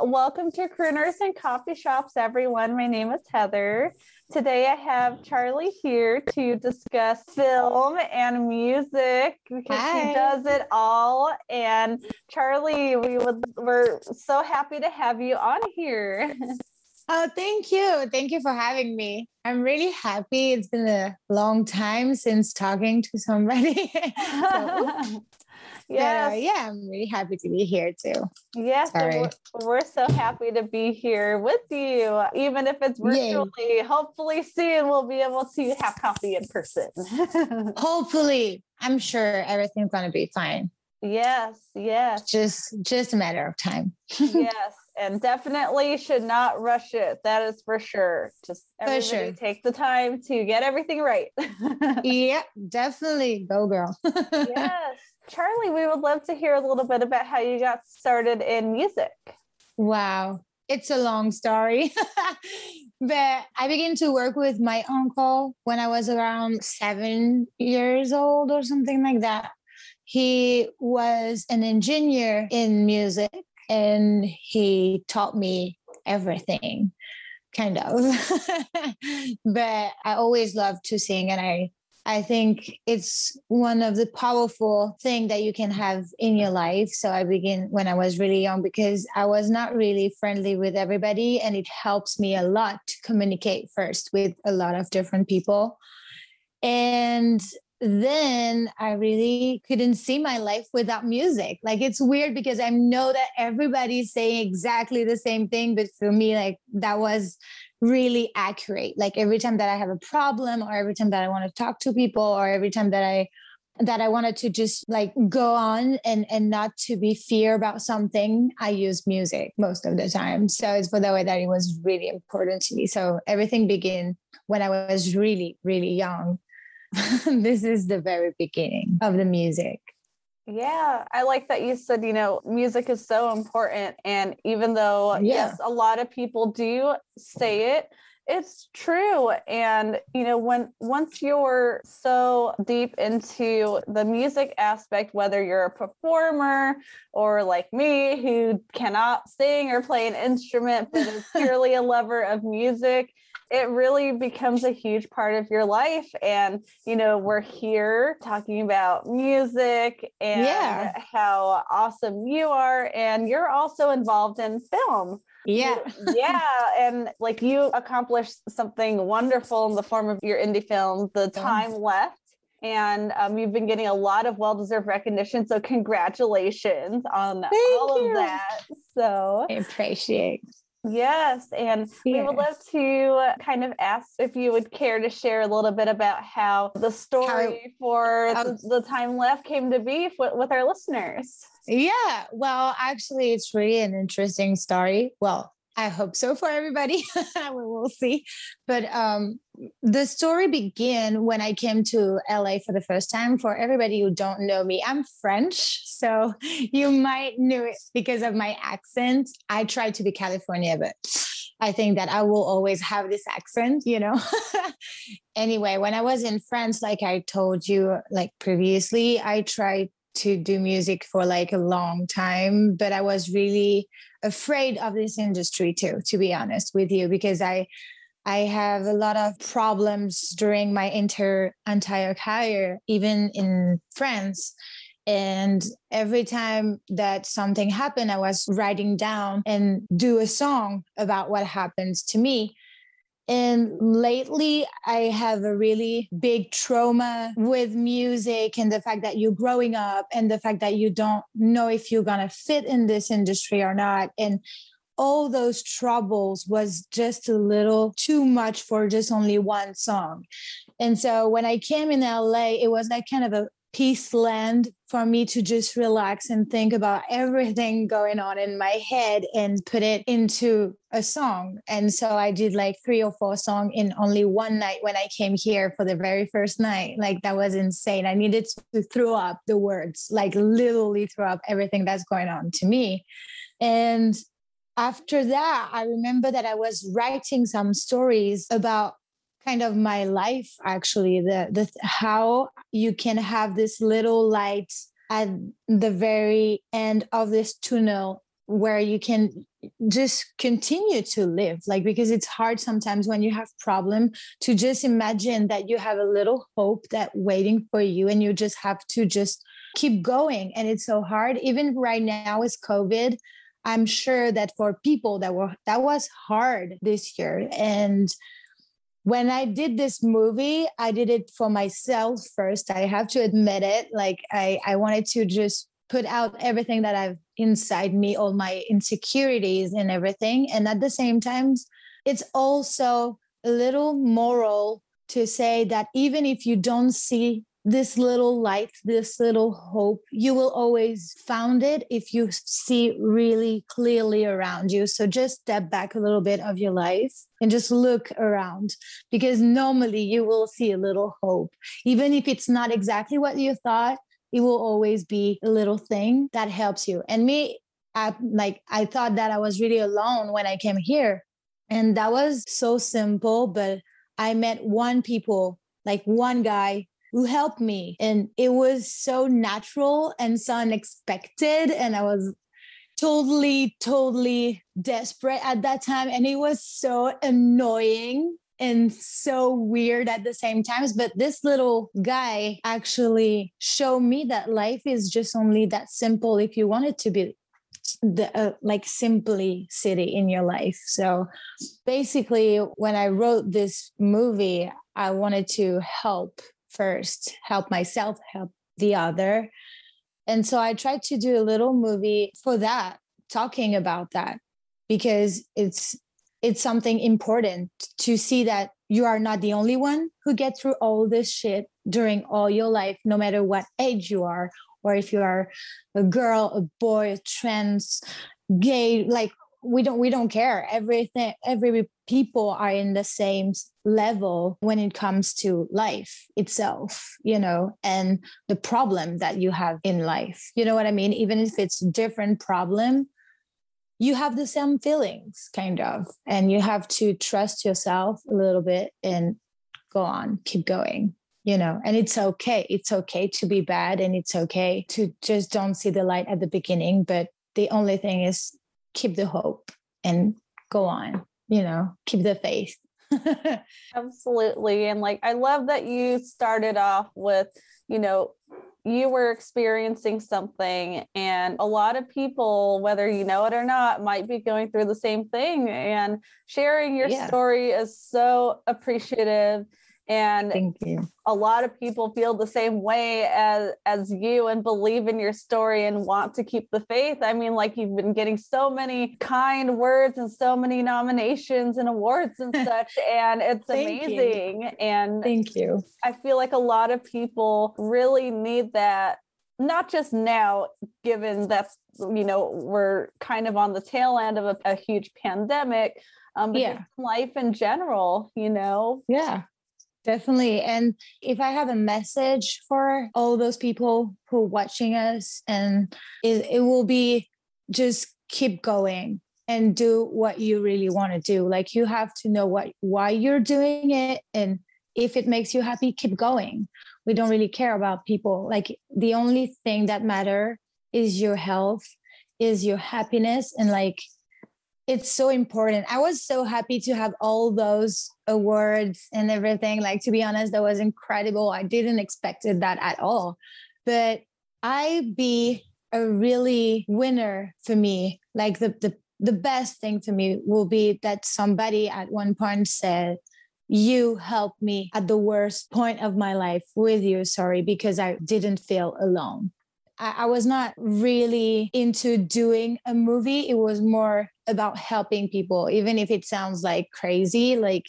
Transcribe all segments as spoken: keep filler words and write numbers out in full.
welcome to Crooners and Coffee Shops, everyone. My name is Heather. Today I have Charlie here to discuss film and music because Hi. she does it all. And Charlie, we would we're so happy to have you on here. Oh, thank you. Thank you for having me. I'm really happy. It's been a long time since talking to somebody. so, Yes. So, yeah, I'm really happy to be here too. Yes, and Sorry. we're, we're so happy to be here with you, even if it's virtually. Yay. Hopefully soon we'll be able to have coffee in person. Hopefully, I'm sure everything's gonna be fine. Yes, yes. Just just a matter of time. Yes, and definitely should not rush it. That is for sure. Just everybody sure. take the time to get everything right. Yeah, definitely. Go girl. Yes. Charlie, we would love to hear a little bit about how you got started in music. Wow. It's a long story. But I began to work with my uncle when I was around seven years old or something like that. He was an engineer in music and he taught me everything, kind of. But I always loved to sing, and I I think it's one of the powerful things that you can have in your life. So I began when I was really young because I was not really friendly with everybody, and it helps me a lot to communicate first with a lot of different people. And then I really couldn't see my life without music. Like, it's weird because I know that everybody's saying exactly the same thing, but for me, like, that was really accurate. Like, every time that I have a problem, or every time that I want to talk to people, or every time that I that I wanted to just like go on and and not to be fear about something, I use music most of the time. So it's for the way that it was really important to me. So everything began when I was really, really young. This is the very beginning of the music. Yeah, I like that you said, you know, music is so important. And even though, Yeah. yes, a lot of people do say it, it's true. And, you know, when once you're so deep into the music aspect, whether you're a performer or like me, who cannot sing or play an instrument, but is purely a lover of music, it really becomes a huge part of your life. And, you know, we're here talking about music and Yeah. how awesome you are. And you're also involved in film. Yeah. Yeah. And like, you accomplished something wonderful in the form of your indie film, The Time Left. And um, you've been getting a lot of well-deserved recognition. So congratulations on Thank all you. of that. So I appreciate. yes, and we would Yeah. love to kind of ask if you would care to share a little bit about how the story How- for how- the, the Time Left came to be with, with our listeners. Yeah. Well, actually, it's really an interesting story. Well, I hope so for everybody. we will see. But um, the story began when I came to L A for the first time. For everybody who don't know me, I'm French. So you might know it because of my accent. I try to be California, but I think that I will always have this accent, you know. Anyway, when I was in France, like I told you, like previously, I tried to do music for like a long time, but I was really afraid of this industry too, to be honest with you, because I I have a lot of problems during my inter entire career, even in France. And every time that something happened, I was writing down and do a song about what happens to me. And lately, I have a really big trauma with music and the fact that you're growing up and the fact that you don't know if you're going to fit in this industry or not. And all those troubles was just a little too much for just only one song. And so when I came in L A, it was like kind of a peace land for me to just relax and think about everything going on in my head and put it into a song. And so I did like three or four songs in only one night when I came here for the very first night. Like, that was insane. I needed to throw up the words, like literally throw up everything that's going on to me. And after that, I remember that I was writing some stories about kind of my life, actually, the the how you can have this little light at the very end of this tunnel where you can just continue to live, like, because it's hard sometimes when you have problem to just imagine that you have a little hope that waiting for you, and you just have to just keep going. And it's so hard even right now with COVID. I'm sure that for people that were that was hard this year. And when I did this movie, I did it for myself first. I have to admit it. Like I, I wanted to just put out everything that I've inside me, all my insecurities and everything. And at the same time, it's also a little moral to say that even if you don't see this little light, this little hope, you will always found it if you see really clearly around you. So just step back a little bit of your life and just look around, because normally you will see a little hope. Even if it's not exactly what you thought, it will always be a little thing that helps you. And me, I, like, I thought that I was really alone when I came here. And that was so simple, but I met one people, like one guy who helped me. And it was so natural and so unexpected. And I was totally, totally desperate at that time. And it was so annoying and so weird at the same times. But this little guy actually showed me that life is just only that simple if you want it to be the uh, like simplicity in your life. So basically, when I wrote this movie, I wanted to help first, help myself, help the other. And so I tried to do a little movie for that, talking about that, because it's it's something important to see that you are not the only one who get through all this shit during all your life, no matter what age you are, or if you are a girl, a boy, a trans, gay, like we don't we don't care. Everything, every people are in the same level when it comes to life itself, you know, and the problem that you have in life. You know what I mean? Even if it's different problem, you have the same feelings, kind of, and you have to trust yourself a little bit and go on, keep going, you know, and it's okay. It's okay to be bad, and it's okay to just don't see the light at the beginning. But the only thing is keep the hope and go on, you know, keep the faith. Absolutely. And like, I love that you started off with, you know, you were experiencing something, and a lot of people, whether you know it or not, might be going through the same thing, and sharing your yeah. story is so appreciative. And thank you. A lot of people feel the same way as, as you, and believe in your story and want to keep the faith. I mean, like, you've been getting so many kind words and so many nominations and awards and such, and it's amazing. You. And thank you. I feel like a lot of people really need that, not just now, given that, you know, we're kind of on the tail end of a, a huge pandemic, um, but yeah. life in general, you know? Yeah. Definitely. And if I have a message for all those people who are watching us, and it, it will be just keep going and do what you really want to do. Like, you have to know what why you're doing it. And if it makes you happy, keep going. We don't really care about people. Like, the only thing that matters is your health, is your happiness. And like, it's so important. I was so happy to have all those awards and everything. Like, to be honest, that was incredible. I didn't expect that at all. But I be a really winner for me. Like, the, the, the best thing for me will be that somebody at one point said, you helped me at the worst point of my life with you, sorry, because I didn't feel alone. I was not really into doing a movie. It was more about helping people, even if it sounds like crazy. Like,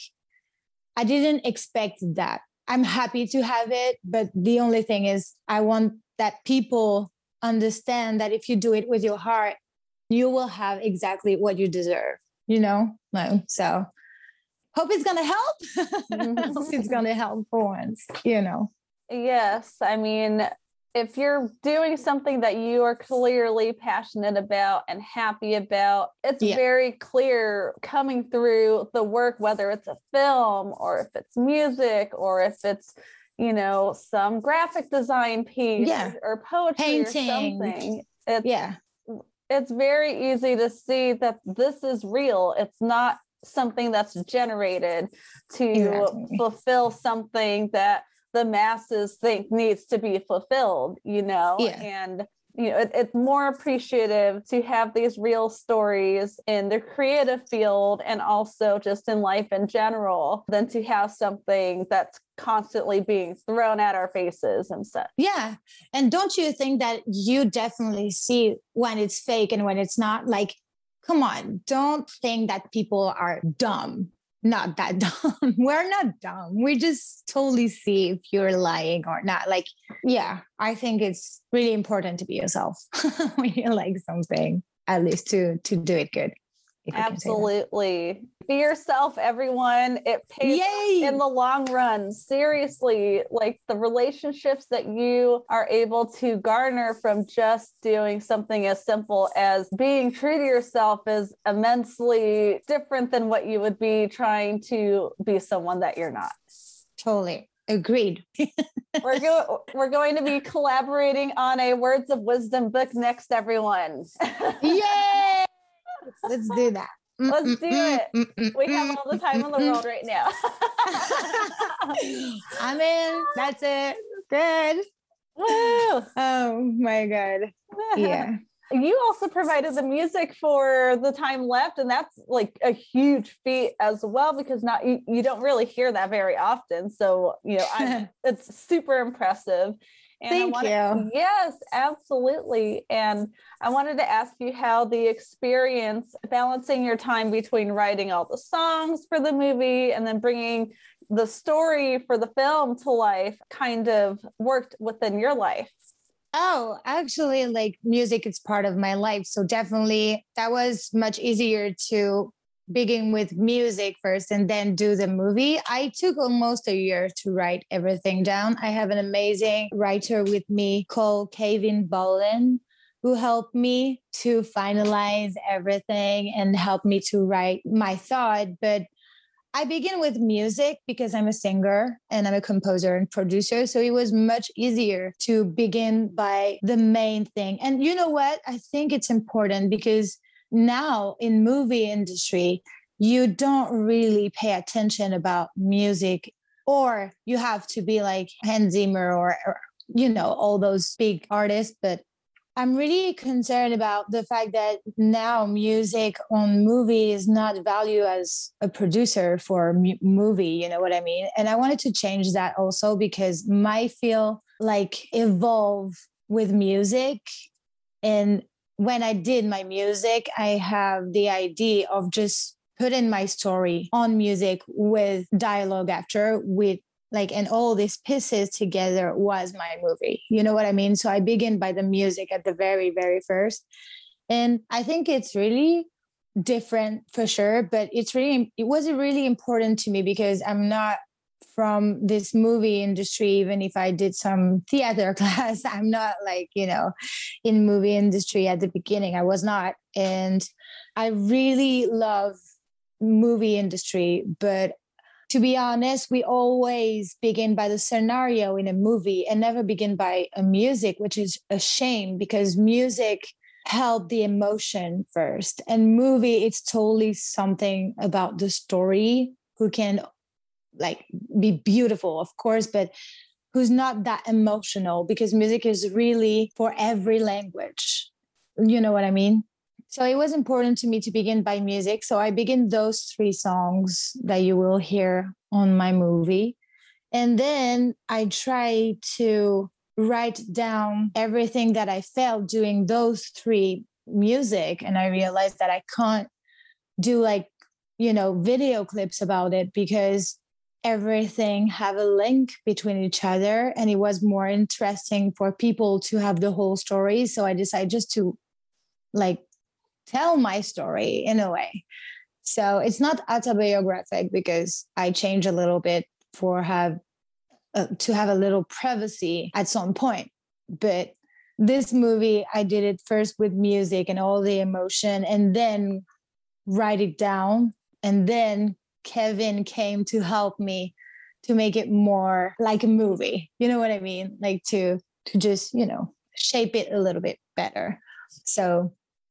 I didn't expect that. I'm happy to have it, but the only thing is I want that people understand that if you do it with your heart, you will have exactly what you deserve, you know? No, so hope it's going to help. Hope it's going to help for once, you know? Yes. I mean, if you're doing something that you are clearly passionate about and happy about, it's yeah. very clear coming through the work, whether it's a film or if it's music or if it's, you know, some graphic design piece yeah. or poetry Painting. or something. It's, yeah. it's very easy to see that this is real. It's not something that's generated to Exactly. fulfill something that the masses think needs to be fulfilled, you know? Yeah. And you know, it, it's more appreciative to have these real stories in the creative field and also just in life in general than to have something that's constantly being thrown at our faces and such. Yeah. And don't you think that you definitely see when it's fake and when it's not? Like, come on, don't think that people are dumb. Not that dumb. We're not dumb. We just totally see if you're lying or not. Like, yeah, I think it's really important to be yourself when you like something, at least to to do it good. Absolutely. Be yourself, everyone. It pays Yay! in the long run. Seriously, like the relationships that you are able to garner from just doing something as simple as being true to yourself is immensely different than what you would be trying to be someone that you're not. Totally. Agreed. we're, go- we're going to be collaborating on a Words of Wisdom book next, everyone. Yay! Let's do that. Let's do it. We have all the time in the world right now. I'm in. That's it. Good. Woo. Oh my God. Yeah. You also provided the music for The Time Left, and that's like a huge feat as well, because not you, you don't really hear that very often. So, you know, I, it's super impressive. And Thank I wanted, you. Yes, absolutely. And I wanted to ask you how the experience balancing your time between writing all the songs for the movie and then bringing the story for the film to life kind of worked within your life. Oh, actually, like music is part of my life. So definitely that was much easier to begin with music first and then do the movie. I took almost a year to write everything down. I have an amazing writer with me called Kevin Bolin, who helped me to finalize everything and help me to write my thought. But I begin with music because I'm a singer and I'm a composer and producer. So it was much easier to begin by the main thing. And you know what? I think it's important because now in movie industry, you don't really pay attention about music, or you have to be like Hans Zimmer or, or you know, all those big artists. But I'm really concerned about the fact that now music on movie is not valued as a producer for a mu- movie, you know what I mean? And I wanted to change that also because my feel like evolve with music. And when I did my music, I have the idea of just putting my story on music with dialogue after, with like, and all these pieces together was my movie. You know what I mean? So I begin by the music at the very, very first. And I think it's really different for sure, but it's really, it was really important to me because I'm not from this movie industry. Even if I did some theater class, I'm not like, you know, in movie industry at the beginning. I was not. And I really love movie industry, but to be honest, we always begin by the scenario in a movie and never begin by a music, which is a shame because music help the emotion first. And movie, it's totally something about the story who can like be beautiful, of course, but who's not that emotional because music is really for every language. You know what I mean? So it was important to me to begin by music. So I begin those three songs that you will hear on my movie. And then I try to write down everything that I felt doing those three music. And I realized that I can't do like, you know, video clips about it because everything have a link between each other. And it was more interesting for people to have the whole story. So I decided just to like tell my story in a way. So it's not autobiographic because I change a little bit for have uh, to have a little privacy at some point. But this movie, I did it first with music and all the emotion and then write it down. And then Kevin came to help me to make it more like a movie. You know what I mean? Like to, to just, you know, shape it a little bit better. So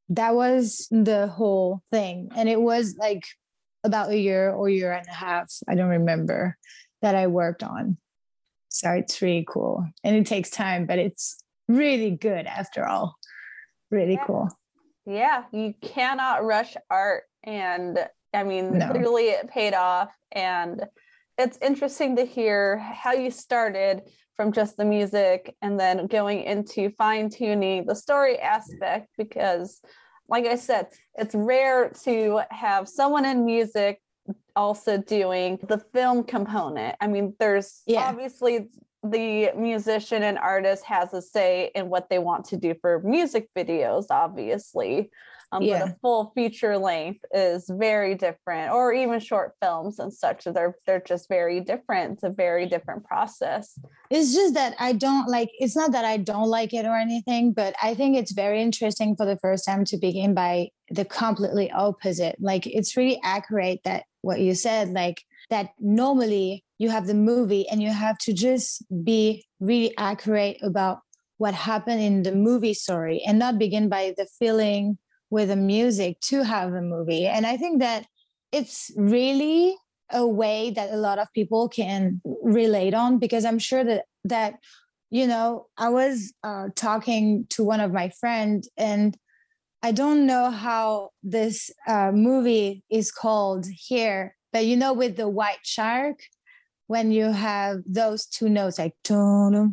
that was the whole thing. And it was like about a year or year and a half, I don't remember, that I worked on. So it's really cool. And it takes time, but it's really good after all. Really yeah. cool. Yeah, you cannot rush art. And I mean, No. clearly it paid off. And it's interesting to hear how you started from just the music and then going into fine tuning the story aspect, because like I said, it's rare to have someone in music also doing the film component. I mean, there's yeah. obviously the musician and artist has a say in what they want to do for music videos, obviously. Um, yeah. But a full feature length is very different, or even short films and such. They're they're just very different. It's a very different process. It's just that I don't like, it's not that I don't like it or anything, but I think it's very interesting for the first time to begin by the completely opposite. Like, it's really accurate that what you said, like that normally you have the movie and you have to just be really accurate about what happened in the movie story and not begin by the feeling with the music to have a movie. And I think that it's really a way that a lot of people can relate on, because I'm sure that, that you know, I was uh, talking to one of my friends, and I don't know how this uh, movie is called here, but you know, with the white shark, when you have those two notes, like Jaws.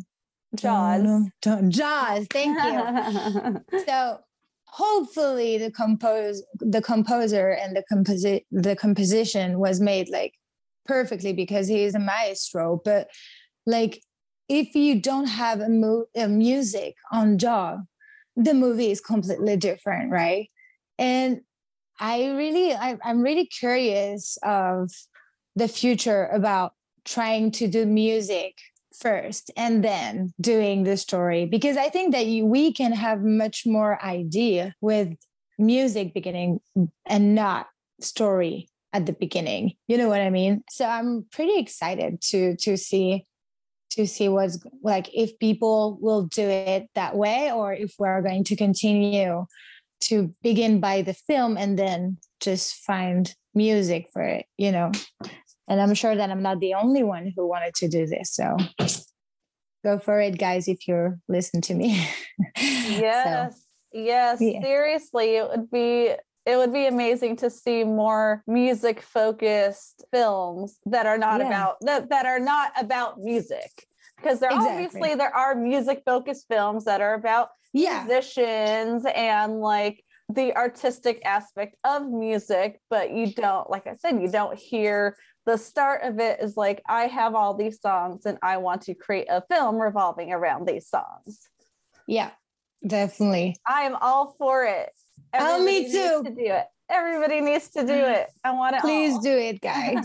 Jaws, thank you. So hopefully the compose the composer and the composi- the composition was made like perfectly, because he is a maestro. But like, if you don't have a, mu- a music on Jaws, the movie is completely different, right? And I really, I, I'm really curious of the future about trying to do music first and then doing the story, because I think that you, we can have much more idea with music beginning and not story at the beginning. You know what I mean? So I'm pretty excited to to see to see what's like, if people will do it that way, or if we're going to continue to begin by the film and then just find music for it, you know. And I'm sure that I'm not the only one who wanted to do this. So go for it, guys, if you're listening to me. Yes. So, yes. Yeah. Seriously, it would be it would be amazing to see more music focused films that are not yeah. about that, that are not about music. Because there exactly. obviously there are music focused films that are about yeah. musicians and like the artistic aspect of music, but you don't, like I said, you don't hear the start of it is like, I have all these songs and I want to create a film revolving around these songs. Yeah, definitely. I am all for it. Everybody oh, me too. Needs to do it. Everybody needs to do it. I want it. Please all. do it, guys.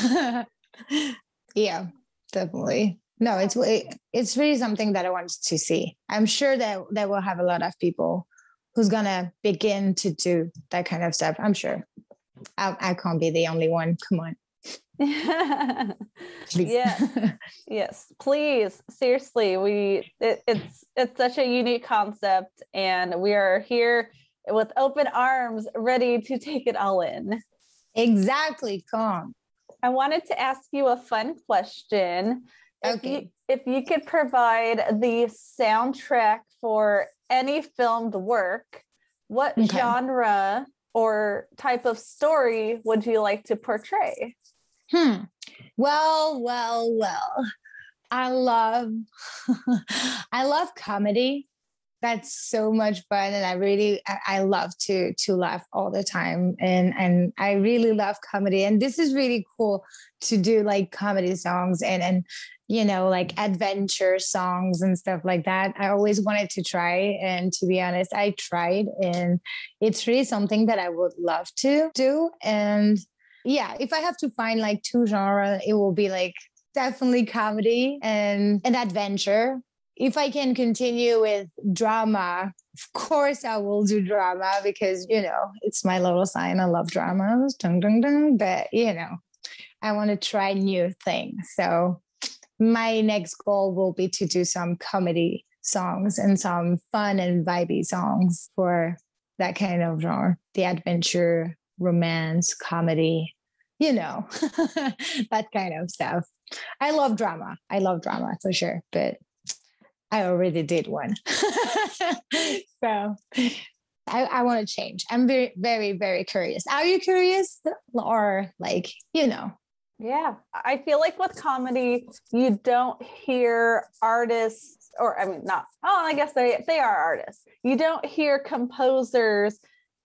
Yeah, definitely. No, it's it's really something that I want to see. I'm sure that that will have a lot of people who's gonna begin to do that kind of stuff. I'm sure. I, I can't be the only one. Come on. Yes, yes, please. Seriously, we it, it's it's such a unique concept, and we are here with open arms, ready to take it all in. Exactly. Come on. I wanted to ask you a fun question. If okay. you, if you could provide the soundtrack for any filmed work, what okay. genre or type of story would you like to portray? Hmm. Well, well, well. I love, I love comedy. That's so much fun, and I really, I, I love to to laugh all the time, and and I really love comedy. And this is really cool to do like comedy songs and and you know like adventure songs and stuff like that. I always wanted to try, and to be honest, I tried, and it's really something that I would love to do. And yeah, if I have to find like two genres, it will be like definitely comedy and and adventure. If I can continue with drama, of course I will do drama, because, you know, it's my little sign. I love dramas. Dun, dun, dun, but, you know, I want to try new things. So my next goal will be to do some comedy songs and some fun and vibey songs for that kind of genre, the adventure, romance, comedy, you know, that kind of stuff. I love drama. I love drama for sure, but I already did one. So I, I want to change. I'm very, very, very curious. Are you curious? Or like, you know? Yeah. I feel like with comedy, you don't hear artists, or I mean, not, oh, I guess they, they are artists. You don't hear composers'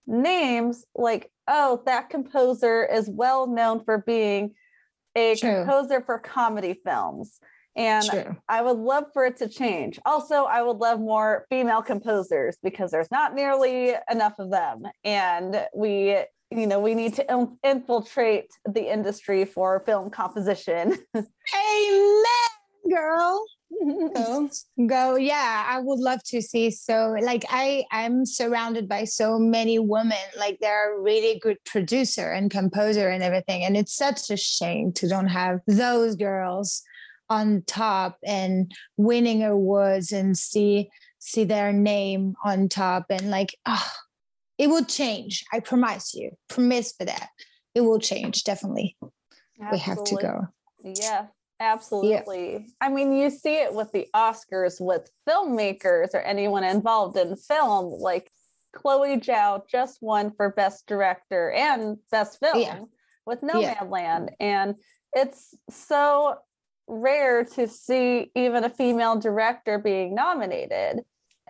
names like, oh, that composer is well known for being a True. composer for comedy films. And True. I would love for it to change. Also, I would love more female composers because there's not nearly enough of them. And we, you know, we need to in- infiltrate the industry for film composition. Amen, girl. Go, go. Yeah, I would love to see. So like I, I'm surrounded by so many women, like they're really good producer and composer and everything. And it's such a shame to don't have those girls on top and winning awards and see see their name on top. And like, oh, it will change. I promise you. Promise for that. It will change. Definitely. Absolutely. We have to go. Yeah. Absolutely. Yeah. I mean, you see it with the Oscars with filmmakers or anyone involved in film, like Chloe Zhao just won for Best Director and Best Film yeah. with Nomadland. Yeah. And it's so rare to see even a female director being nominated.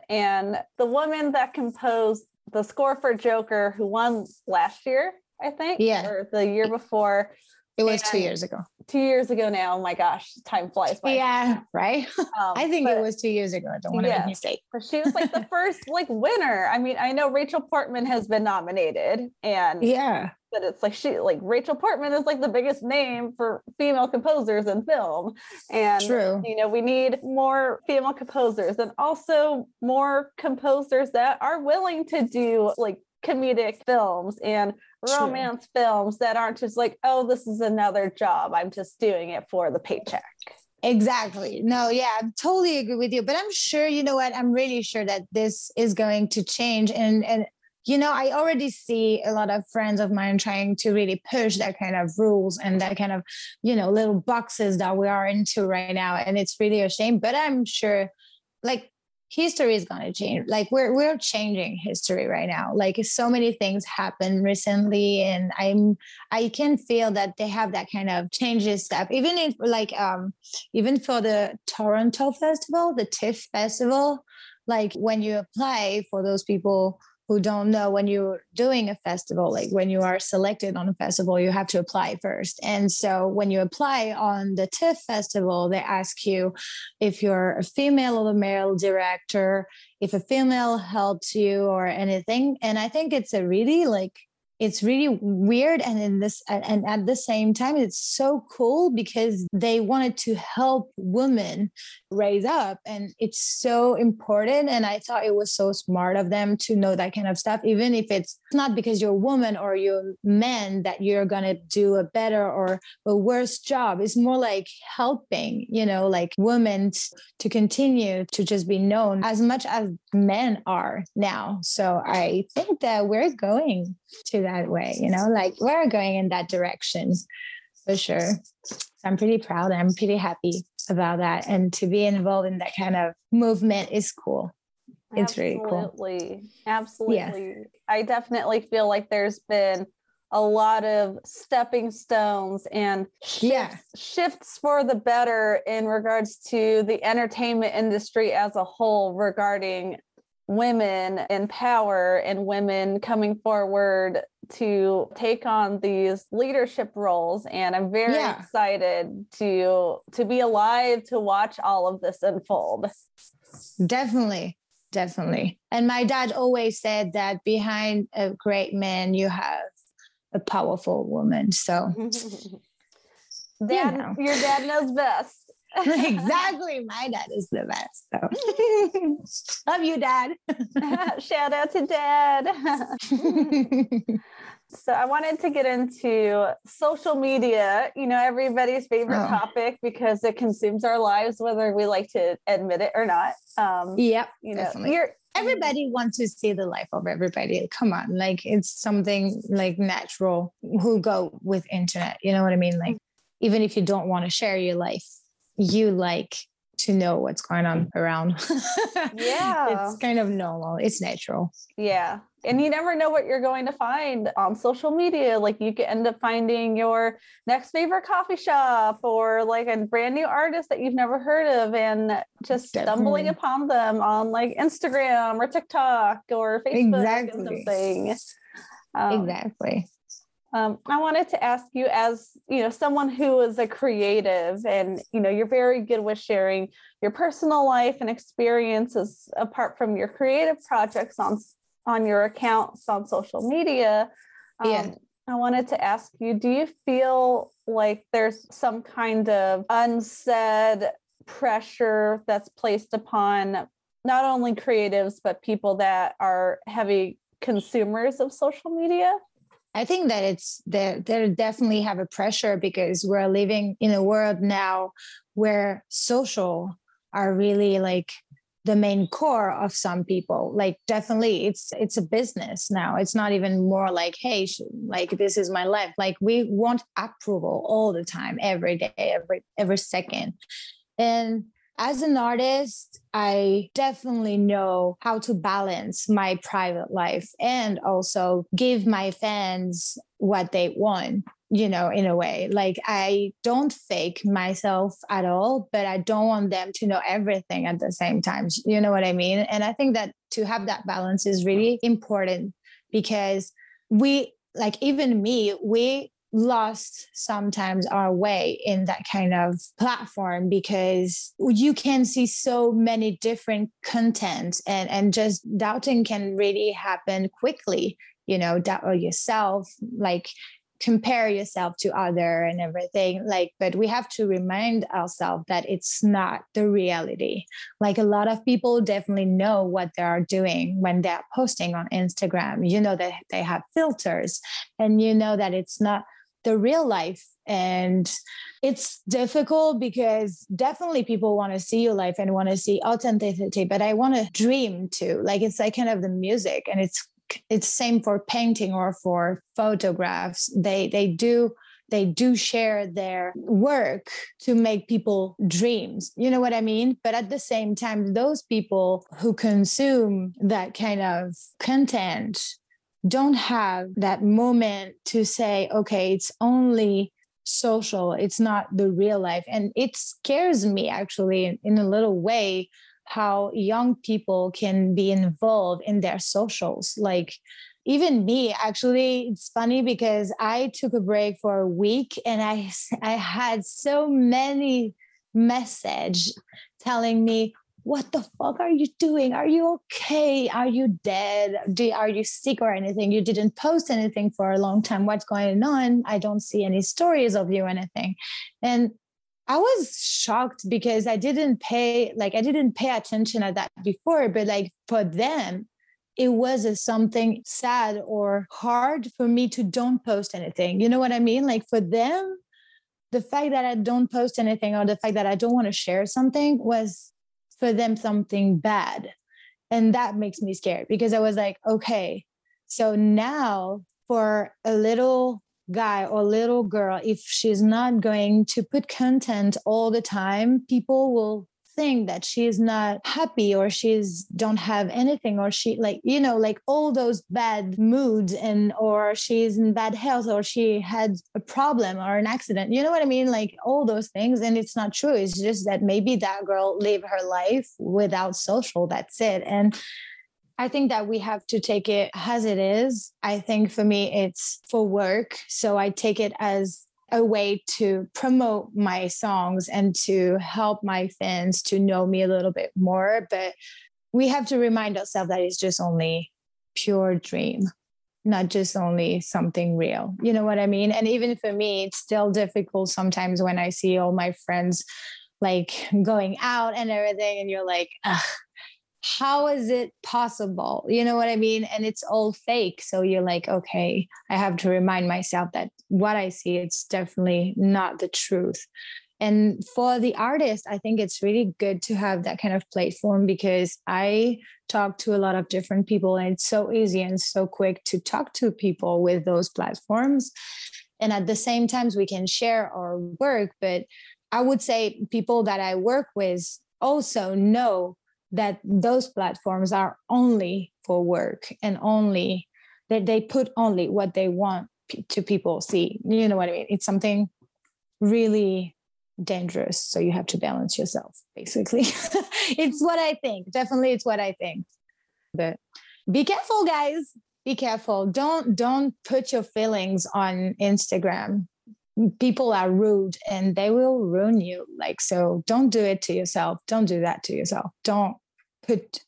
And the woman that composed the score for Joker, who won last year, I think, yeah. or the year before. It was two years ago. Two years ago now. Oh my gosh, time flies by. Yeah, right. Um, I think but, it was two years ago. I don't want to yeah, make a mistake. But she was like the first like winner. I mean, I know Rachel Portman has been nominated, and yeah, but it's like she like Rachel Portman is like the biggest name for female composers in film, and True. you know we need more female composers and also more composers that are willing to do like comedic films and romance True. films that aren't just like, oh, this is another job. I'm just doing it for the paycheck. Exactly. No, yeah, I totally agree with you. But I'm sure, you know what, I'm really sure that this is going to change. And, and you know, I already see a lot of friends of mine trying to really push that kind of rules and that kind of, you know, little boxes that we are into right now. And it's really a shame. But I'm sure, like, history is going to change. Like we're we're changing history right now. Like so many things happened recently, and I'm I can feel that they have that kind of changes stuff. Even if like um even for the Toronto Festival, the TIFF Festival, like when you apply, for those people who don't know, when you're doing a festival, like when you are selected on a festival, you have to apply first. And so when you apply on the TIFF Festival, they ask you if you're a female or a male director, if a female helps you or anything. And I think it's a really like, it's really weird. And in this, and at the same time, it's so cool because they wanted to help women raise up. And it's so important. And I thought it was so smart of them to know that kind of stuff, even if it's not because you're a woman or you're men that you're going to do a better or a worse job. It's more like helping, you know, like women to continue to just be known as much as men are now. So I think that we're going to that way, you know, like we're going in that direction for sure. I'm pretty proud. I'm pretty happy about that. And to be involved in that kind of movement is cool. It's Absolutely. really cool. Absolutely. Absolutely. Yeah. I definitely feel like there's been a lot of stepping stones and shifts, yeah. shifts for the better in regards to the entertainment industry as a whole regarding women in power and women coming forward to take on these leadership roles. And I'm very yeah. excited to to be alive to watch all of this unfold. Definitely. Definitely. And my dad always said that behind a great man, you have a powerful woman. So dad, you know. Your dad knows best. Exactly. My dad is the best. So love you, Dad. Shout out to Dad. So I wanted to get into social media, you know, everybody's favorite Oh. topic because it consumes our lives, whether we like to admit it or not. Um, Yep, you know, definitely. you're Everybody wants to see the life of everybody. Come on, like it's something like natural who go with internet. You know what I mean? Like even if you don't want to share your life, you like to know what's going on around. Yeah. It's kind of normal. It's natural. Yeah. And you never know what you're going to find on social media. Like you could end up finding your next favorite coffee shop or like a brand new artist that you've never heard of and just Definitely. stumbling upon them on like Instagram or TikTok or Facebook Exactly. or something. Um, Exactly. Um, I wanted to ask you, as you know, someone who is a creative, and you know, you're very good with sharing your personal life and experiences apart from your creative projects on on your accounts on social media. Um, Yeah. I wanted to ask you, do you feel like there's some kind of unsaid pressure that's placed upon not only creatives, but people that are heavy consumers of social media? I think that it's they they definitely have a pressure because we're living in a world now where social are really like the main core of some people. Like definitely it's it's a business now. It's not even more like, hey, sh- like this is my life. Like we want approval all the time, every day, every every second. And as an artist, I definitely know how to balance my private life and also give my fans what they want, you know, in a way. Like I don't fake myself at all, but I don't want them to know everything at the same time. You know what I mean? And I think that to have that balance is really important because we, like even me, we lost sometimes our way in that kind of platform because you can see so many different content and and just doubting can really happen quickly, you know, doubt yourself, like compare yourself to other and everything, like, but we have to remind ourselves that it's not the reality. Like a lot of people definitely know what they are doing when they're posting on Instagram, you know, that they have filters and you know that it's not the real life. And it's difficult because definitely people want to see your life and want to see authenticity, but I want to dream too. Like it's like kind of the music, and it's it's same for painting or for photographs. They they do they do share their work to make people dreams. You know what I mean? But at the same time, those people who consume that kind of content don't have that moment to say, okay, it's only social, it's not the real life. And it scares me actually in, in a little way how young people can be involved in their socials. Like even me, actually, it's funny because I took a break for a week and I, I had so many messages telling me, what the fuck are you doing? Are you okay? Are you dead? Do, are you sick or anything? You didn't post anything for a long time. What's going on? I don't see any stories of you or anything. And I was shocked because I didn't pay, like, I didn't pay attention at that before, but like for them, it was a something sad or hard for me to don't post anything. You know what I mean? Like for them, the fact that I don't post anything or the fact that I don't want to share something was for them something bad. And that makes me scared because I was like, okay, so now for a little guy or little girl, if she's not going to put content all the time, people will think that she's not happy or she's don't have anything or she like, you know, like all those bad moods and or she's in bad health or she had a problem or an accident. You know what I mean? Like all those things. And it's not true. It's just that maybe that girl lived her life without social. That's it. And I think that we have to take it as it is. I think for me, it's for work. So I take it as a way to promote my songs and to help my fans to know me a little bit more. But we have to remind ourselves that it's just only pure dream, not just only something real. You know what I mean? And even for me, it's still difficult sometimes when I see all my friends like going out and everything. And you're like, ugh, how is it possible? You know what I mean? And it's all fake. So you're like, okay, I have to remind myself that what I see, it's definitely not the truth. And for the artist, I think it's really good to have that kind of platform, because I talk to a lot of different people, and it's so easy and so quick to talk to people with those platforms. And at the same time, we can share our work. But I would say people that I work with also know that those platforms are only for work, and only that they put only what they want p- to people see. You know what I mean? It's something really dangerous. So you have to balance yourself, basically. It's what I think. Definitely, it's what I think. But be careful, guys. Be careful. Don't don't put your feelings on Instagram. People are rude and they will ruin you. Like, so don't do it to yourself. Don't do that to yourself. Don't put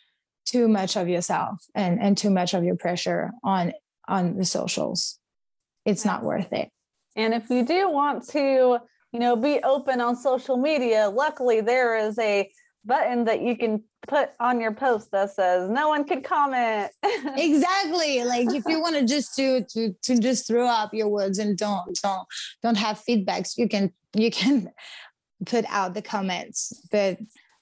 too much of yourself and, and too much of your pressure on on the socials. It's not worth it. And if you do want to, you know, be open on social media, luckily there is a button that you can put on your post that says no one can comment. Exactly. Like if you want to just to to to just throw up your words and don't don't don't have feedbacks, you can you can put out the comments. But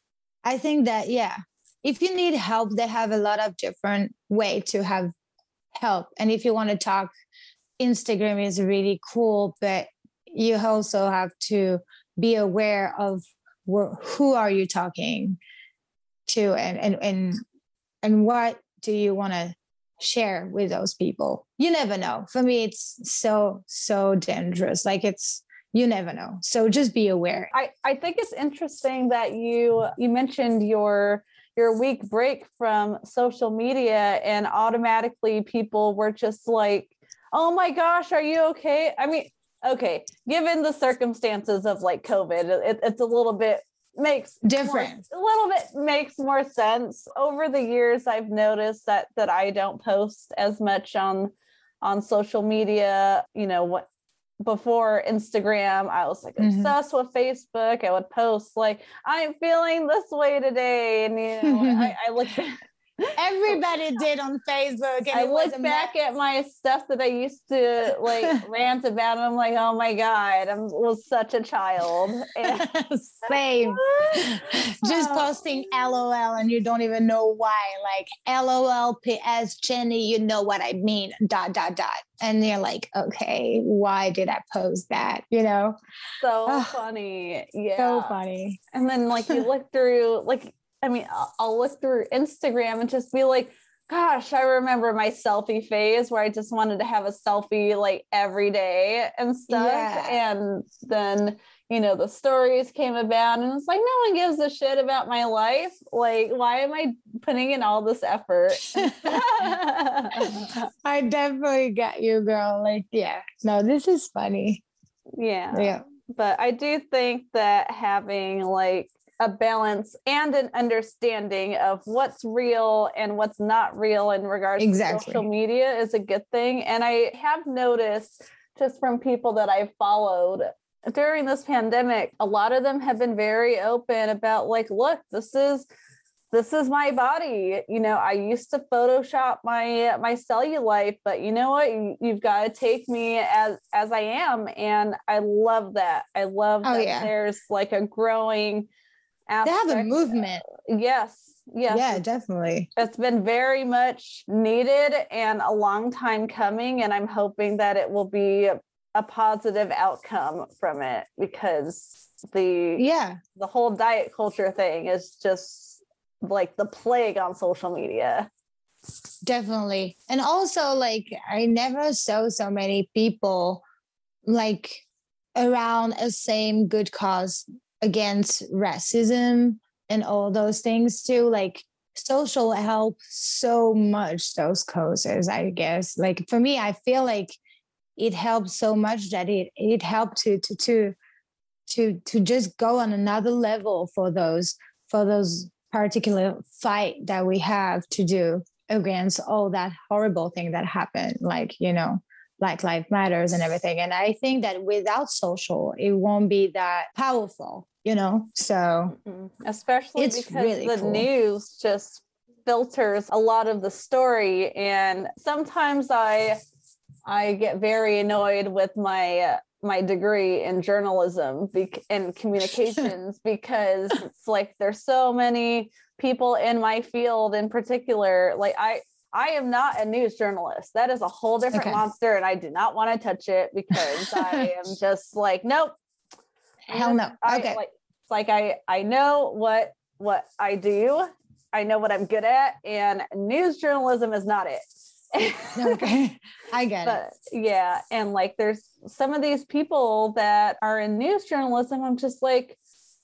I think that, yeah, if you need help, they have a lot of different way to have help. And if you want to talk, Instagram is really cool, but you also have to be aware of wh- who are you talking to, and and and and what do you want to share with those people. You never know. For me, it's so so dangerous. Like, it's, you never know. So just be aware. I, I think it's interesting that you you mentioned your your week break from social media, and automatically people were just like, oh my gosh, are you okay? I mean, okay, given the circumstances of like COVID, it, it's a little bit makes different more, a little bit makes more sense. Over the years, I've noticed that that I don't post as much on on social media. You know, what before Instagram, I was like Mhm. obsessed with Facebook. I would post like, I'm feeling this way today, and you know, I, I look back. Everybody did on Facebook. And I it was look a back mess. at my stuff that I used to like rant about, and I'm like, oh my God, I was such a child. And Same. Just posting LOL and you don't even know why. Like, LOL P S Jenny, you know what I mean, dot, dot, dot. And you're like, okay, why did I post that? You know? so Ugh, funny. Yeah. So funny. And then like you look through, like, I mean, I'll, I'll look through Instagram and just be like, gosh, I remember my selfie phase where I just wanted to have a selfie like every day and stuff. Yeah. And then, you know, the stories came about, and it's like, no one gives a shit about my life. Like, why am I putting in all this effort? I definitely got you, girl. Like, yeah, no, this is funny. Yeah. Yeah. But I do think that having like a balance and an understanding of what's real and what's not real in regards Exactly. to social media is a good thing. And I have noticed just from people that I've followed during this pandemic, a lot of them have been very open about like, look, this is this is my body. You know, I used to Photoshop my my cellulite, but you know what? You, you've got to take me as as I am. And I love that. I love Oh, that yeah. there's like a growing aspect. They have a movement. Yes. Yes. Yeah, definitely. It's been very much needed and a long time coming. And I'm hoping that it will be a, a positive outcome from it, because the Yeah. the whole diet culture thing is just like the plague on social media. Definitely. And also, like, I never saw so many people like around a same good cause against racism and all those things too. Like, social help so much those causes, I guess. Like, for me, I feel like it helped so much that it it helped to to to to to just go on another level for those for those particular fight that we have to do against all that horrible thing that happened, like, you know, Black Lives Matters and everything. And I think that without social, it won't be that powerful. you know? So mm-hmm. Especially it's because really the cool. news just filters a lot of the story. And sometimes I, I get very annoyed with my, uh, my degree in journalism bec- and communications because it's like there's so many people in my field in particular. Like I, I am not a news journalist. That is a whole different Okay. monster, and I do not want to touch it because I am just like, nope. Hell no. I, Okay. like, it's like I, I know what what I do. I know what I'm good at, and news journalism is not it. Okay, I get but, it. Yeah, and like there's some of these people that are in news journalism. I'm just like,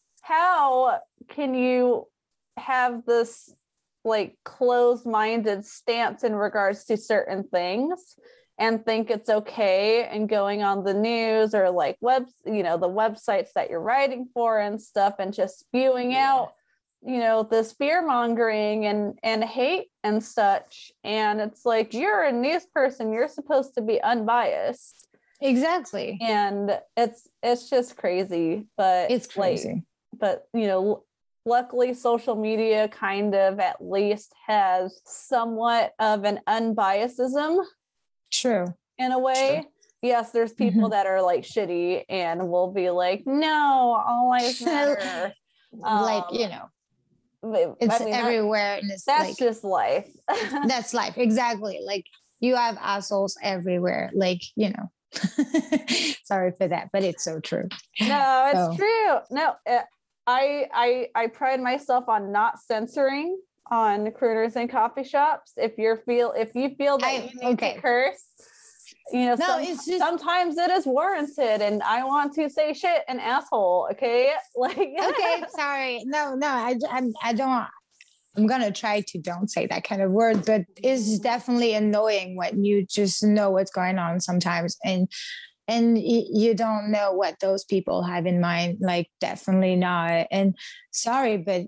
how can you have this like closed-minded stance in regards to certain things and think it's okay and going on the news or like web, you know, the websites that you're writing for and stuff and just spewing Yeah. out, you know, this fear mongering and, and hate and such. And it's like, you're a news person, you're supposed to be unbiased. Exactly. And it's, it's just crazy, but It's crazy. Like, but you know, luckily social media kind of at least has somewhat of an unbiasism. True. In a way. True. Yes, there's people mm-hmm. that are like shitty and will be like, no, all lives matter. Like, um, you know, it's I mean, everywhere. That, and it's that's like, just life. That's life. Exactly. Like you have assholes everywhere. Like, you know, sorry for that, but it's so true. No, it's so. true. No, it, I, I, I pride myself on not censoring on crooners and coffee shops. If you're feel, if you feel that I, you need okay. to curse, you know, no, some, it's just, sometimes it is warranted, and I want to say shit and asshole. Okay, like okay, sorry, no, no, I, I, I don't. I'm gonna try to don't say that kind of word, but it's definitely annoying when you just know what's going on sometimes, and and you don't know what those people have in mind. Like, definitely not. And sorry, but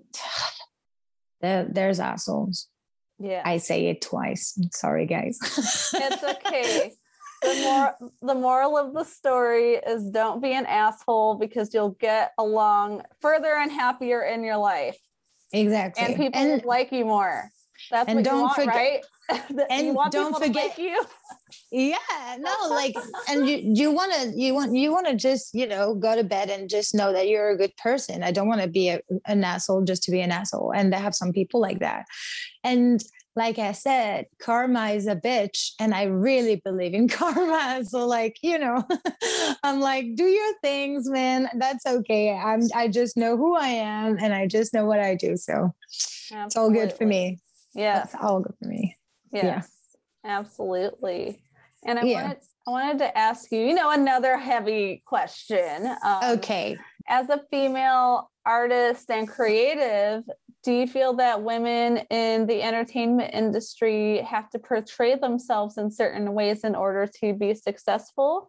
there, there's assholes. Yeah, I say it twice. Sorry, guys. It's okay. The more the moral of the story is don't be an asshole, because you'll get along further and happier in your life. Exactly. And people and, will like you more. That's and what don't you want, forget, right? And you want don't people forget to like you. Yeah, no, like, and you you want to you want you want to just, you know, go to bed and just know that you're a good person. I don't want to be a, an asshole just to be an asshole. And I have some people like that. And like I said, karma is a bitch, and I really believe in karma. So, like, you know, I'm like, do your things, man. That's okay. I'm I just know who I am, and I just know what I do. So Absolutely. It's all good for me. Yeah, it's all good for me. Yes, yeah, absolutely. And I yeah. wanted I wanted to ask you, you know, another heavy question. Um, okay. As a female artist and creative, do you feel that women in the entertainment industry have to portray themselves in certain ways in order to be successful?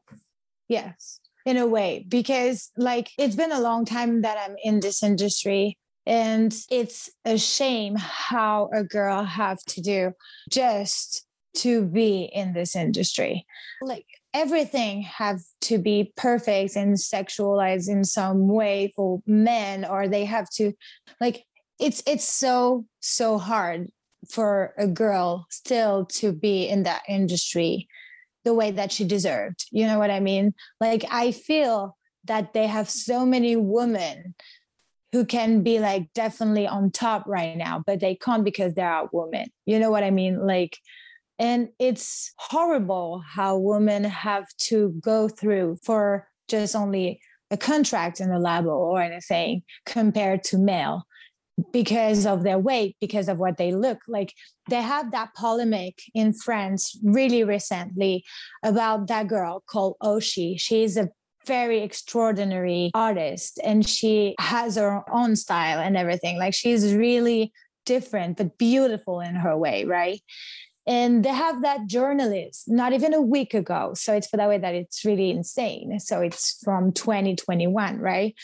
Yes, in a way, because like it's been a long time that I'm in this industry, and it's a shame how a girl have to do just to be in this industry. Like everything have to be perfect and sexualized in some way for men, or they have to like, it's, it's so, so hard for a girl still to be in that industry the way that she deserved. You know what I mean? Like, I feel that they have so many women who can be like definitely on top right now, but they can't because they're a woman. You know what I mean? Like, and it's horrible how women have to go through for just only a contract in a label or anything compared to male, because of their weight, because of what they look like. They have that polemic in France really recently about that girl called Oshi. She's a very extraordinary artist, and she has her own style and everything. Like, she's really different, but beautiful in her way, right? And they have that journalist not even a week ago. So it's for that way that it's really insane. So it's from twenty twenty-one, right?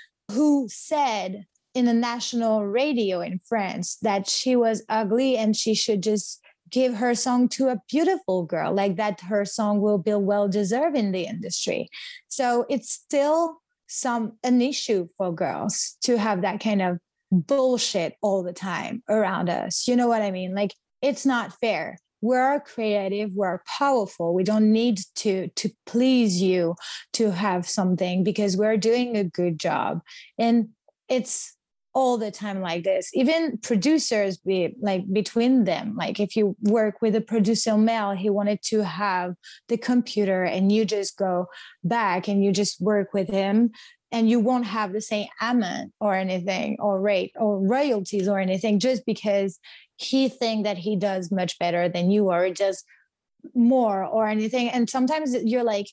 Who said in a national radio in France that she was ugly and she should just give her song to a beautiful girl, like that her song will be well deserved in the industry. So it's still some an issue for girls to have that kind of bullshit all the time around us. You know what I mean? Like, it's not fair. We're creative, we're powerful. We don't need to to please you to have something, because we're doing a good job. And it's all the time like this. Even producers, be like between them, like if you work with a producer male, he wanted to have the computer, and you just go back and you just work with him, and you won't have the same amount or anything, or rate or royalties or anything, just because he think that he does much better than you, or does more or anything. And sometimes you're like,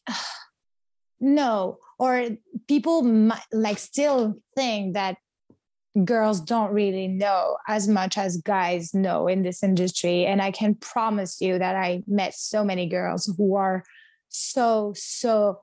no. Or people might like still think that girls don't really know as much as guys know in this industry. And I can promise you that I met so many girls who are so, so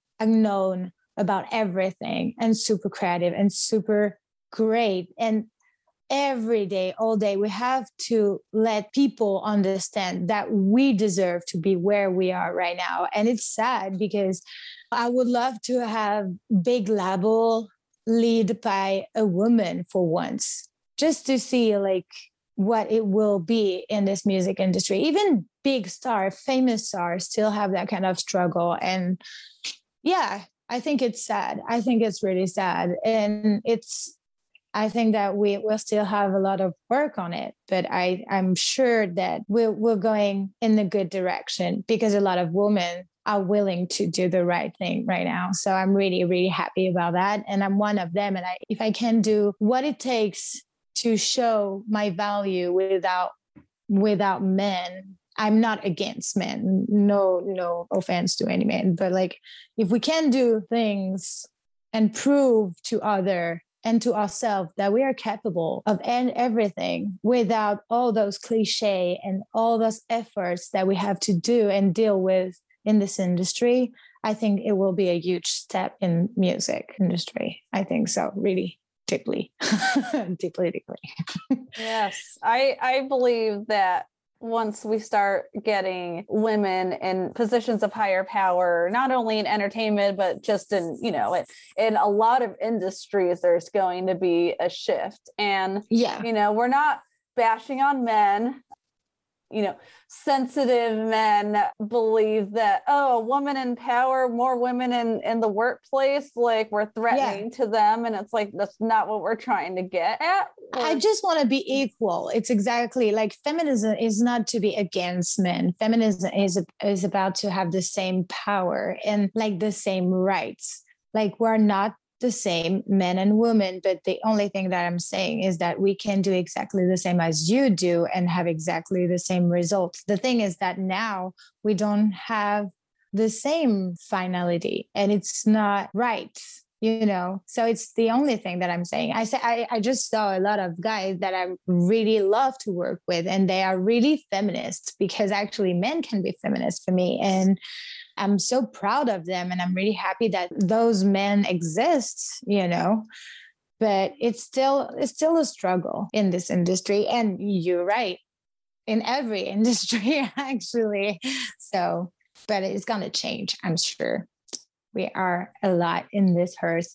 unknown about everything, and super creative and super great. And every day, all day, we have to let people understand that we deserve to be where we are right now. And it's sad, because I would love to have big label lead by a woman for once, just to see like what it will be in this music industry. Even big star, famous stars still have that kind of struggle. And yeah, I think it's sad. I think it's really sad. And it's, I think that we will still have a lot of work on it, but I, I'm sure that we're, we're going in the good direction, because a lot of women are willing to do the right thing right now. So I'm really, really happy about that. And I'm one of them. And I, if I can do what it takes to show my value without, without men, I'm not against men. No, no offense to any man, but like, if we can do things and prove to other and to ourselves that we are capable of and everything, without all those cliche and all those efforts that we have to do and deal with in this industry, I think it will be a huge step in music industry. I think so, really deeply, deeply, deeply. Yes, I I believe that once we start getting women in positions of higher power, not only in entertainment, but just in, you know, in, in a lot of industries, there's going to be a shift. And, yeah, you know, we're not bashing on men. You know, sensitive men believe that, oh, a woman in power, more women in, in the workplace, like we're threatening yeah. to them. And it's like, that's not what we're trying to get at. We're- I just want to be equal. It's exactly like feminism is not to be against men. Feminism is, is about to have the same power and like the same rights. Like we're not the same men and women, but the only thing that I'm saying is that we can do exactly the same as you do and have exactly the same results. The thing is that now we don't have the same finality, and it's not right, you know. So it's the only thing that I'm saying. I say I, I just saw a lot of guys that I really love to work with, and they are really feminists, because actually men can be feminists for me, and I'm so proud of them, and I'm really happy that those men exist, you know. But it's still it's still a struggle in this industry, and you're right, in every industry actually. So, but it's gonna change, I'm sure. We are a lot in this hearse,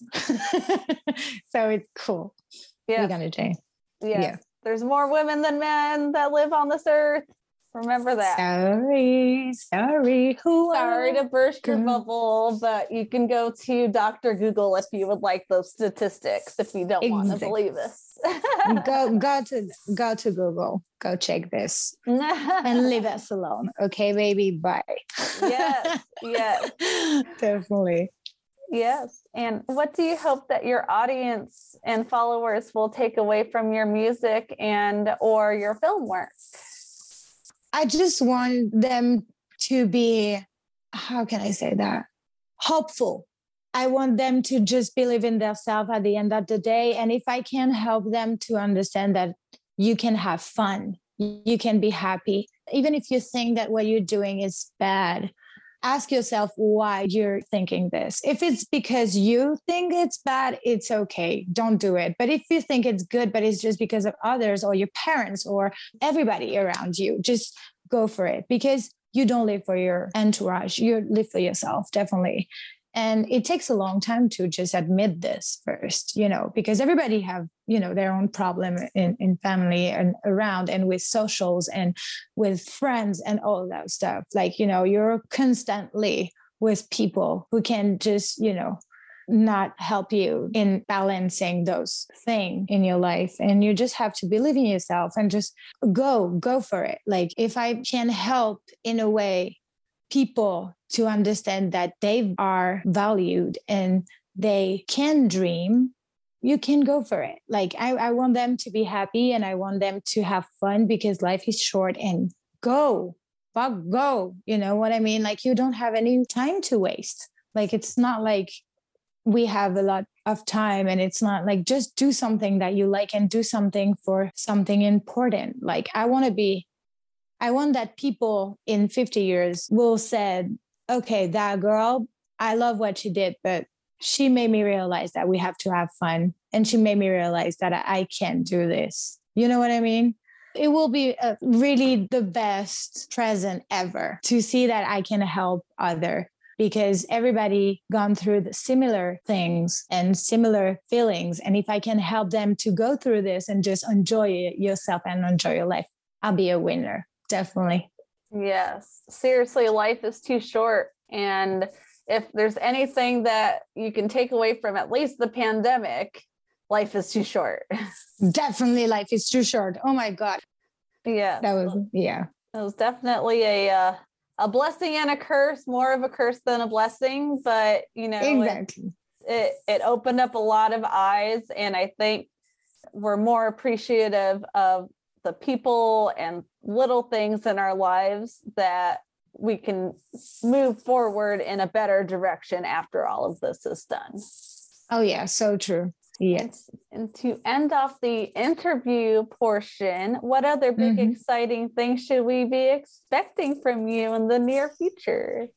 so it's cool. Yeah, we're gonna change. Yes. Yeah, there's more women than men that live on this earth. Remember that. Sorry, sorry. Who sorry to burst your bubble, but you can go to Doctor Google if you would like those statistics, if you don't exactly. want to believe this. go go to go to Google. Go check this and leave us alone. Okay, baby. Bye. Yes, yes. Definitely. Yes. And what do you hope that your audience and followers will take away from your music and or your film work? I just want them to be, how can I say that? Hopeful. I want them to just believe in themselves at the end of the day. And if I can help them to understand that you can have fun, you can be happy. Even if you think that what you're doing is bad, ask yourself why you're thinking this. If it's because you think it's bad, it's okay. Don't do it. But if you think it's good, but it's just because of others or your parents or everybody around you, just go for it, because you don't live for your entourage. You live for yourself, definitely. And it takes a long time to just admit this first, you know, because everybody have, you know, their own problem in, in family and around and with socials and with friends and all that stuff. Like, you know, you're constantly with people who can just, you know, not help you in balancing those things in your life. And you just have to believe in yourself and just go, go for it. Like if I can help in a way people to understand that they are valued and they can dream, you can go for it. Like I, I want them to be happy and I want them to have fun because life is short and go, fuck go. You know what I mean? Like you don't have any time to waste. Like it's not like we have a lot of time and it's not like just do something that you like and do something for something important. Like I want to be, I want that people in fifty years will say, okay, that girl, I love what she did, but she made me realize that we have to have fun. And she made me realize that I can do this. You know what I mean? It will be a, really the best present ever to see that I can help other, because everybody gone through the similar things and similar feelings. And if I can help them to go through this and just enjoy yourself and enjoy your life, I'll be a winner. Definitely. Yes. Seriously, life is too short. And if there's anything that you can take away from at least the pandemic, life is too short. Definitely life is too short. Oh my God. Yeah. That was, yeah. It was definitely a, uh, a blessing and a curse, more of a curse than a blessing, but you know, exactly. it, it, it opened up a lot of eyes. And I think we're more appreciative of the people and little things in our lives that we can move forward in a better direction after all of this is done. Oh yeah, so true. Yes. And, and to end off the interview portion, what other big mm-hmm. exciting things should we be expecting from you in the near future?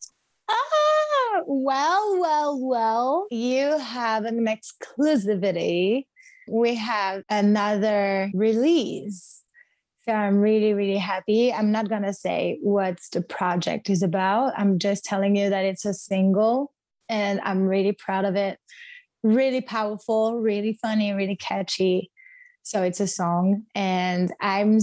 Ah, well, well, well, you have an exclusivity. We have another release. So I'm really, really happy. I'm not going to say what the project is about. I'm just telling you that it's a single and I'm really proud of it. Really powerful, really funny, really catchy. So it's a song and I'm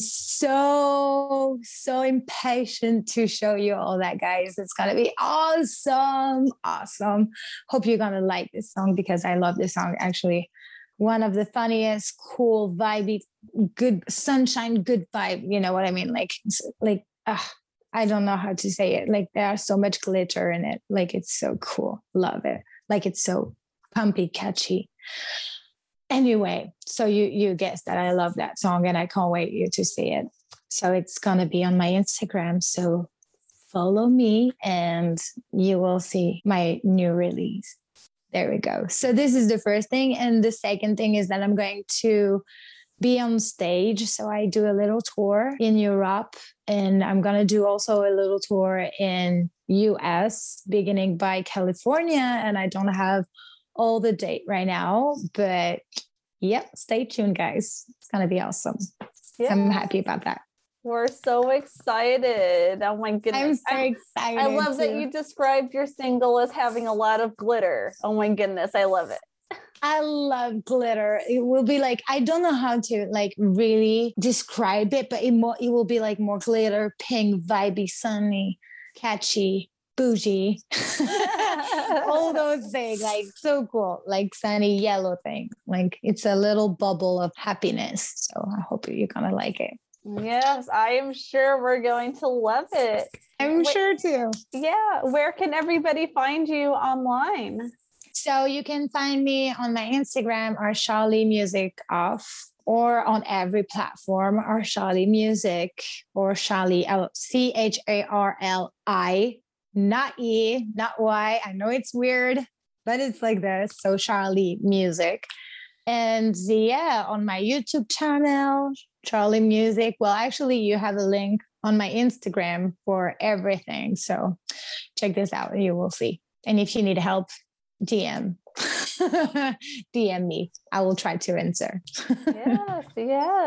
so, so impatient to show you all that, guys. It's going to be awesome. Awesome. Hope you're going to like this song because I love this song actually. One of the funniest, cool, vibey, good sunshine, good vibe. You know what I mean? Like, like, uh, I don't know how to say it. Like there's so much glitter in it. Like it's so cool. Love it. Like it's so pumpy, catchy. Anyway, so you you guessed that I love that song and I can't wait you to see it. So it's gonna be on my Instagram. So follow me and you will see my new release. There we go. So this is the first thing. And the second thing is that I'm going to be on stage. So I do a little tour in Europe and I'm going to do also a little tour in U S beginning by California. And I don't have all the date right now, but yep, stay tuned, guys. It's going to be awesome. Yeah. I'm happy about that. We're so excited. Oh my goodness. I'm so I'm, excited. I love too. that you described your single as having a lot of glitter. Oh my goodness. I love it. I love glitter. It will be like, I don't know how to like really describe it, but it, more, it will be like more glitter, pink, vibey, sunny, catchy, bougie. All those things, like so cool, like sunny yellow thing. Like it's a little bubble of happiness. So I hope you're going to like it. Yes, I am sure we're going to love it. I'm Wait, sure too. Yeah. Where can everybody find you online? So you can find me on my Instagram or Charlie Music Off, or on every platform or Charlie Music or Charlie C H A R L I, not E, not Y. I know it's weird, but it's like this. So Charlie Music. And yeah, on my YouTube channel, Charlie Music. Well, actually, you have a link on my Instagram for everything. So check this out. You will see. And if you need help, D M. D M me. I will try to answer. Yes, yes.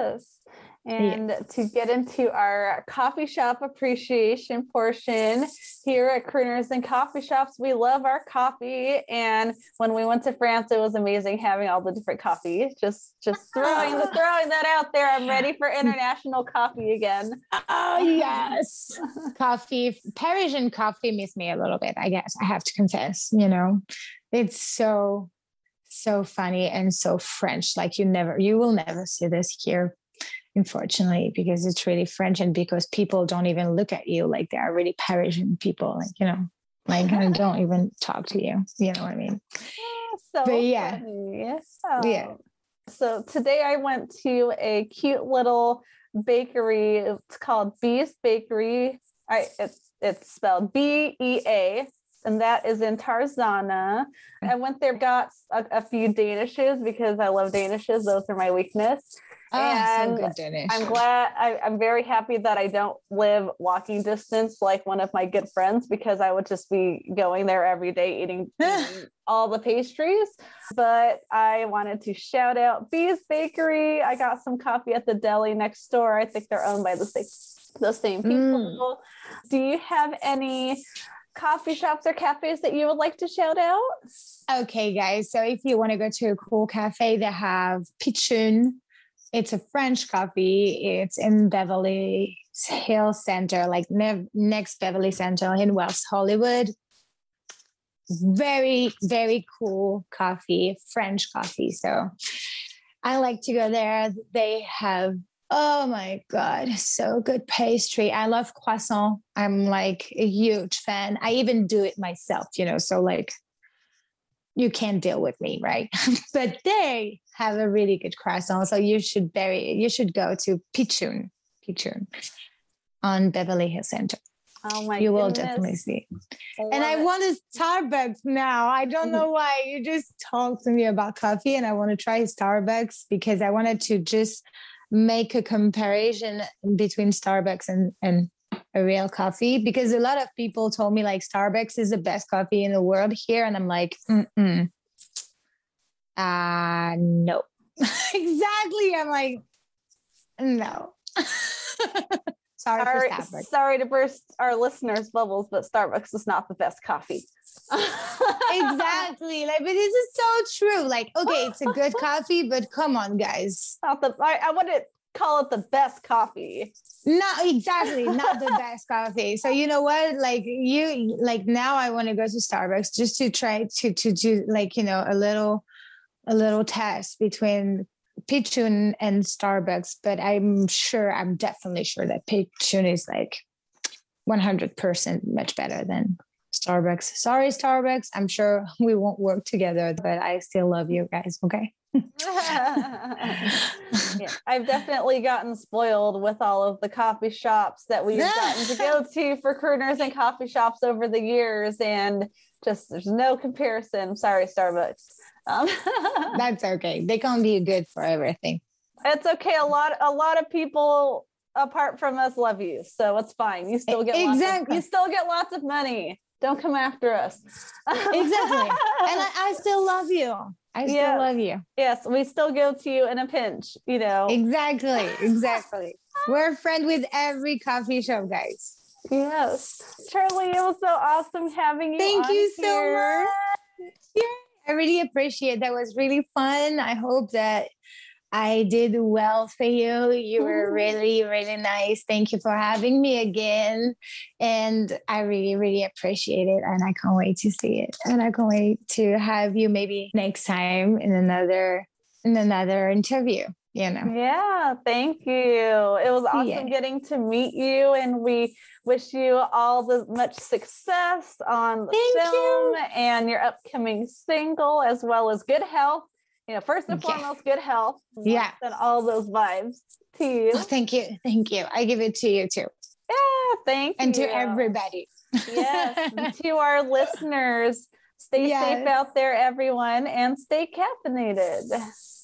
And yeah. to get into our coffee shop appreciation portion here at Crooners and Coffee Shops, we love our coffee. And when we went to France, it was amazing having all the different coffee. Just, just throwing the, throwing that out there. I'm ready for international coffee again. Oh yes, coffee. Parisian coffee miss me a little bit. I guess I have to confess. You know, it's so, so funny and so French. Like you never, you will never see this here. Unfortunately, because it's really French and because people don't even look at you like they are really Parisian people, like, you know, like don't even talk to you. You know what I mean? So but yeah. funny. Oh. Yeah. So today I went to a cute little bakery. It's called Bea's Bakery. I it's it's spelled B E A. And that is in Tarzana. I went there, got a, a few Danishes because I love Danishes. Those are my weakness. Oh, and so good Danish. I'm glad, I, I'm very happy that I don't live walking distance like one of my good friends, because I would just be going there every day eating, eating all the pastries. But I wanted to shout out Bea's Bakery. I got some coffee at the deli next door. I think they're owned by the same, the same people. Mm. Do you have any coffee shops or cafes that you would like to shout out? Okay, guys. So if you want to go to a cool cafe, they have Pitchoun. It's a French coffee. It's in Beverly Hills Center, like ne- next Beverly Center in West Hollywood. Very, very cool coffee, French coffee. So I like to go there. They have, oh my God, so good pastry. I love croissant. I'm like a huge fan. I even do it myself, you know, so like you can't deal with me, right? But they have a really good croissant. So you should very, you should go to Pitchoun, Pitchoun on Beverly Hills Center. Oh my You goodness. will definitely see. I and I it. want a Starbucks now. I don't know why. You just talked to me about coffee and I want to try Starbucks because I wanted to just make a comparison between Starbucks and, and a real coffee, because a lot of people told me like Starbucks is the best coffee in the world here. And I'm like, mm-mm. Uh, no. Exactly. I'm like, no. Sorry, sorry, for Starbucks. Sorry to burst our listeners' bubbles, but Starbucks is not the best coffee. Exactly. Like, but this is so true. Like, okay, it's a good coffee, but come on, guys. Not the I, I wouldn't call it the best coffee. No, exactly. Not the best coffee. So you know what? Like you like now I want to go to Starbucks just to try to to do like, you know, a little a little test between Pitchoun and Starbucks, but I'm sure, I'm definitely sure that Pitchoun is like one hundred percent much better than Starbucks. Sorry, Starbucks. I'm sure we won't work together, but I still love you guys. Okay. Yeah, I've definitely gotten spoiled with all of the coffee shops that we've gotten to go to for Crooners and Coffee Shops over the years, and just there's no comparison. Sorry, Starbucks. Um, That's okay. They can't be good for everything. It's okay. A lot, a lot of people apart from us love you, so it's fine. You still get exactly. Lots of, you still get lots of money. Don't come after us. Exactly. And I, I still love you. I still yes. love you. Yes, we still go to you in a pinch, you know. Exactly. Exactly. We're a friend with every coffee shop, guys. Yes. Charlie, it was so awesome having you. Thank on you so here. much. Yeah, I really appreciate it. That was really fun. I hope that I did well for you. You were really, really nice. Thank you for having me again. And I really, really appreciate it. And I can't wait to see it. And I can't wait to have you maybe next time in another in another interview. You know. Yeah, thank you. It was awesome yeah. getting to meet you, and we wish you all the much success on the thank film you. and your upcoming single, as well as good health. You know, first and foremost, yes. good health. Yeah. And all those vibes to you. Oh, thank you. Thank you. I give it to you too. Yeah, thank and you. And to everybody. Yes. And to our listeners, stay yes. safe out there, everyone, and stay caffeinated.